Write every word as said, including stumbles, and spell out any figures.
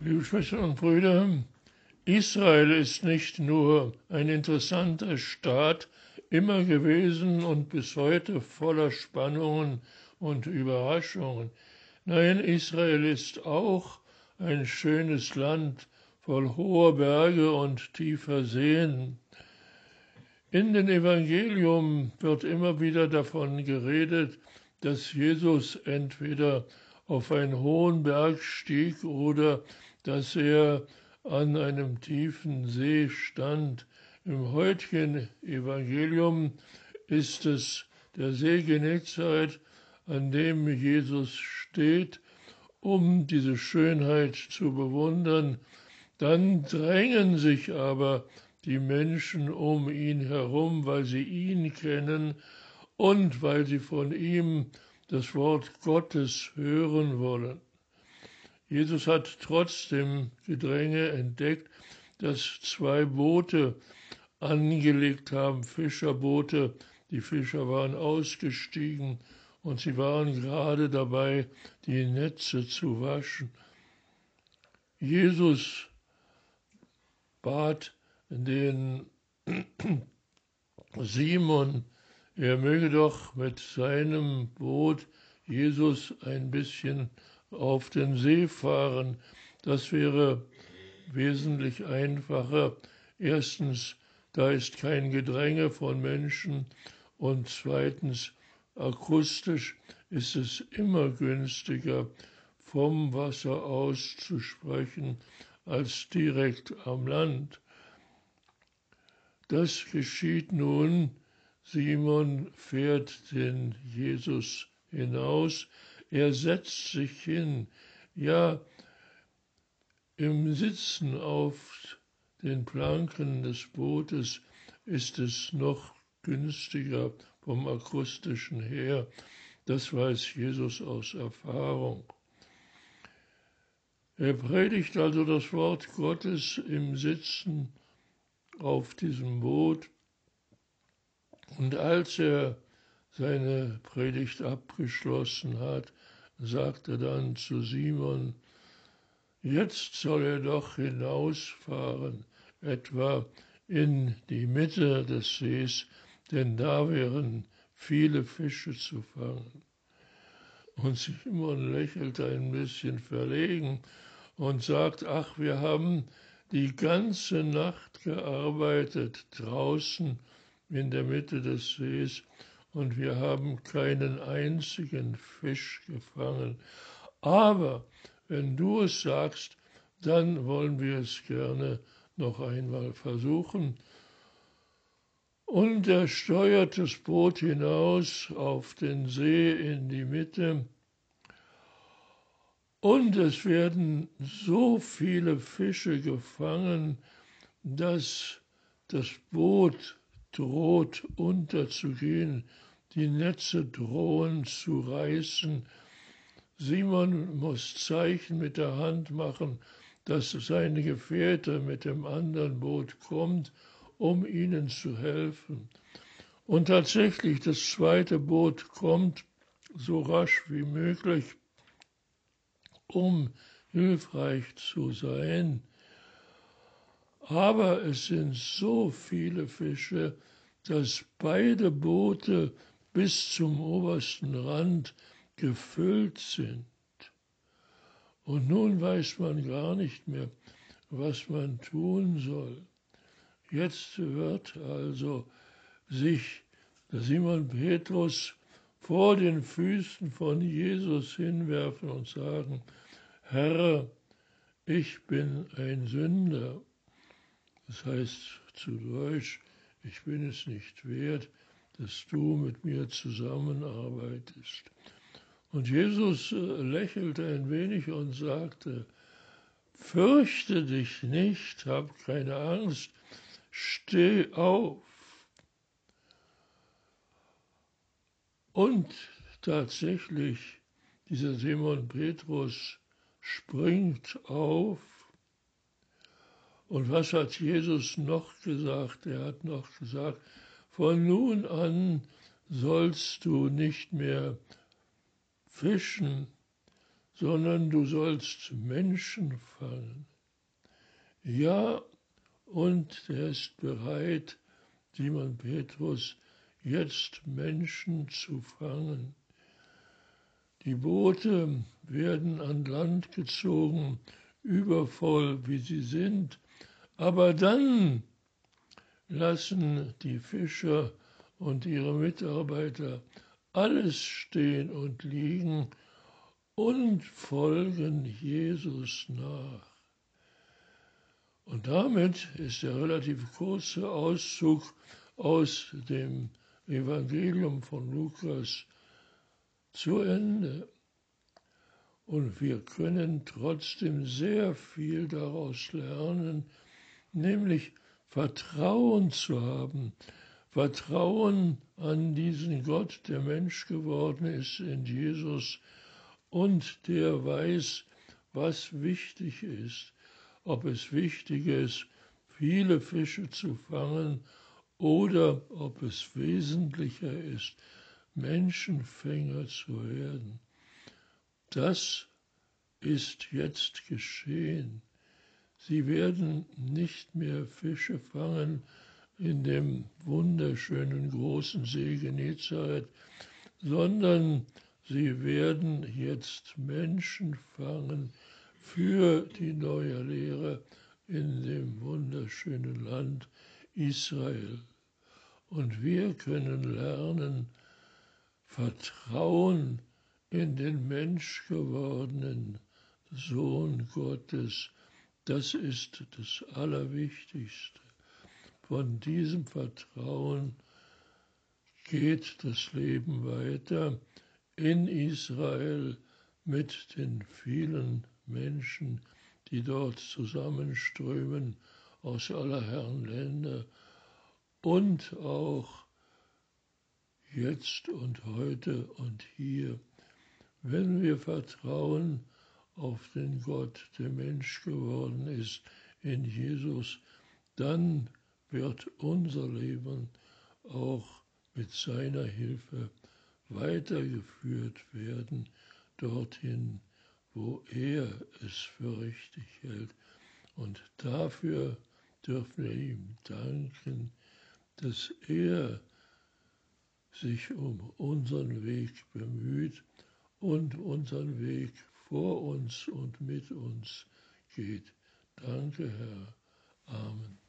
Liebe Schwestern und Brüder, Israel ist nicht nur ein interessanter Staat immer gewesen und bis heute voller Spannungen und Überraschungen. Nein, Israel ist auch ein schönes Land voll hoher Berge und tiefer Seen. In den Evangelium wird immer wieder davon geredet, dass Jesus entweder auf einen hohen Berg stieg oder dass er an einem tiefen See stand. Im heutigen Evangelium ist es der See Genezareth, an dem Jesus steht, um diese Schönheit zu bewundern. Dann drängen sich aber die Menschen um ihn herum, weil sie ihn kennen und weil sie von ihm das Wort Gottes hören wollen. Jesus hat trotz dem Gedränge entdeckt, dass zwei Boote angelegt haben, Fischerboote. Die Fischer waren ausgestiegen und sie waren gerade dabei, die Netze zu waschen. Jesus bat den Simon, er möge doch mit seinem Boot Jesus ein bisschen auf den See fahren. Das wäre wesentlich einfacher. Erstens, da ist kein Gedränge von Menschen und zweitens, akustisch ist es immer günstiger, vom Wasser aus zu sprechen, als direkt am Land. Das geschieht nun. Simon fährt den Jesus hinaus. Er setzt sich hin. Ja, im Sitzen auf den Planken des Bootes ist es noch günstiger vom akustischen her. Das weiß Jesus aus Erfahrung. Er predigt also das Wort Gottes im Sitzen auf diesem Boot. Und als er seine Predigt abgeschlossen hat, sagt er dann zu Simon, jetzt soll er doch hinausfahren, etwa in die Mitte des Sees, denn da wären viele Fische zu fangen. Und Simon lächelt ein bisschen verlegen und sagt, ach, wir haben die ganze Nacht gearbeitet draußen in der Mitte des Sees und wir haben keinen einzigen Fisch gefangen. Aber wenn du es sagst, dann wollen wir es gerne noch einmal versuchen. Und er steuert das Boot hinaus auf den See in die Mitte. Und es werden so viele Fische gefangen, dass das Boot droht unterzugehen. Die Netze drohen zu reißen. Simon muss Zeichen mit der Hand machen, dass seine Gefährte mit dem anderen Boot kommt, um ihnen zu helfen. Und tatsächlich, das zweite Boot kommt so rasch wie möglich, um hilfreich zu sein. Aber es sind so viele Fische, dass beide Boote bis zum obersten Rand gefüllt sind. Und nun weiß man gar nicht mehr, was man tun soll. Jetzt wird also sich Simon Petrus vor den Füßen von Jesus hinwerfen und sagen, Herr, ich bin ein Sünder. Das heißt zu Deutsch, ich bin es nicht wert, dass du mit mir zusammenarbeitest. Und Jesus lächelte ein wenig und sagte, fürchte dich nicht, hab keine Angst, steh auf. Und tatsächlich, dieser Simon Petrus springt auf. Und was hat Jesus noch gesagt? Er hat noch gesagt, von nun an sollst du nicht mehr fischen, sondern du sollst Menschen fangen. Ja, und er ist bereit, Simon Petrus, jetzt Menschen zu fangen. Die Boote werden an Land gezogen, übervoll wie sie sind, aber dann lassen die Fischer und ihre Mitarbeiter alles stehen und liegen und folgen Jesus nach. Und damit ist der relativ kurze Auszug aus dem Evangelium von Lukas zu Ende. Und wir können trotzdem sehr viel daraus lernen, nämlich Vertrauen zu haben. Vertrauen an diesen Gott, der Mensch geworden ist in Jesus und der weiß, was wichtig ist. Ob es wichtig ist, viele Fische zu fangen oder ob es wesentlicher ist, Menschenfänger zu werden. Das ist jetzt geschehen. Sie werden nicht mehr Fische fangen in dem wunderschönen großen See Genezareth, sondern sie werden jetzt Menschen fangen für die neue Lehre in dem wunderschönen Land Israel. Und wir können lernen, Vertrauen in den menschgewordenen Sohn Gottes. Das ist das Allerwichtigste. Von diesem Vertrauen geht das Leben weiter in Israel mit den vielen Menschen, die dort zusammenströmen aus aller Herren Länder und auch jetzt und heute und hier. Wenn wir vertrauen auf den Gott, der Mensch geworden ist, in Jesus, dann wird unser Leben auch mit seiner Hilfe weitergeführt werden, dorthin, wo er es für richtig hält. Und dafür dürfen wir ihm danken, dass er sich um unseren Weg bemüht und unseren Weg vor uns und mit uns geht. Danke, Herr. Amen.